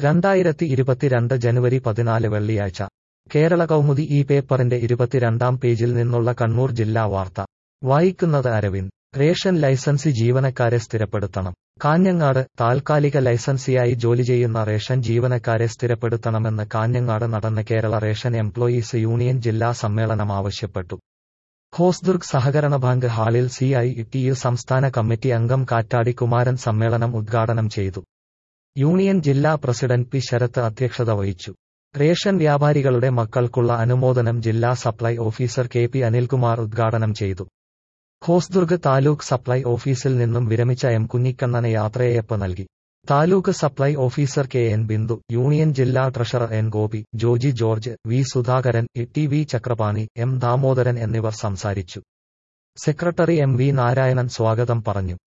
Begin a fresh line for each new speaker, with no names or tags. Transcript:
2022 ജനുവരി 14 വെള്ളിയാഴ്ച കേരള കൗമുദി ഈ പേപ്പറിന്റെ 22-ാം പേജിൽ നിന്നുള്ള കണ്ണൂർ ജില്ലാ വാർത്ത വായിക്കുന്നത് അരവിന്ദ്. റേഷൻ ലൈസൻസി ജീവനക്കാരെ സ്ഥിരപ്പെടുത്തണം. കാഞ്ഞങ്ങാട് താൽക്കാലിക ലൈസൻസിയായി ജോലി ചെയ്യുന്ന റേഷൻ ജീവനക്കാരെ സ്ഥിരപ്പെടുത്തണമെന്ന് കാഞ്ഞങ്ങാട് നടന്ന കേരള റേഷൻ എംപ്ലോയീസ് യൂണിയൻ ജില്ലാ സമ്മേളനം ആവശ്യപ്പെട്ടു. ഹോസ്ദുർഗ് സഹകരണ ബാങ്ക് ഹാളിൽ CITU സംസ്ഥാന കമ്മിറ്റി അംഗം കാറ്റാടി കുമാരൻ സമ്മേളനം ഉദ്ഘാടനം ചെയ്തു. യൂണിയൻ ജില്ലാ പ്രസിഡന്റ് പി ശരത്ത് അധ്യക്ഷത വഹിച്ചു. റേഷൻ വ്യാപാരികളുടെ മക്കൾക്കുള്ള അനുമോദനം ജില്ലാ സപ്ലൈ ഓഫീസർ KP അനിൽകുമാർ ഉദ്ഘാടനം ചെയ്തു. ഹോസ്ദുർഗ് താലൂക്ക് സപ്ലൈ ഓഫീസിൽ നിന്നും വിരമിച്ച M കുഞ്ഞിക്കണ്ണന് യാത്രയയപ്പ് നൽകി. Taluk supply officer KN Bindu, union ജില്ലാ treasurer N Gopi, Joji George, V Sudhakaran, TV Chakrapani, M Damodaran എന്നിവർ സംസാരിച്ചു. സെക്രട്ടറി MV നാരായണൻ സ്വാഗതം പറഞ്ഞു.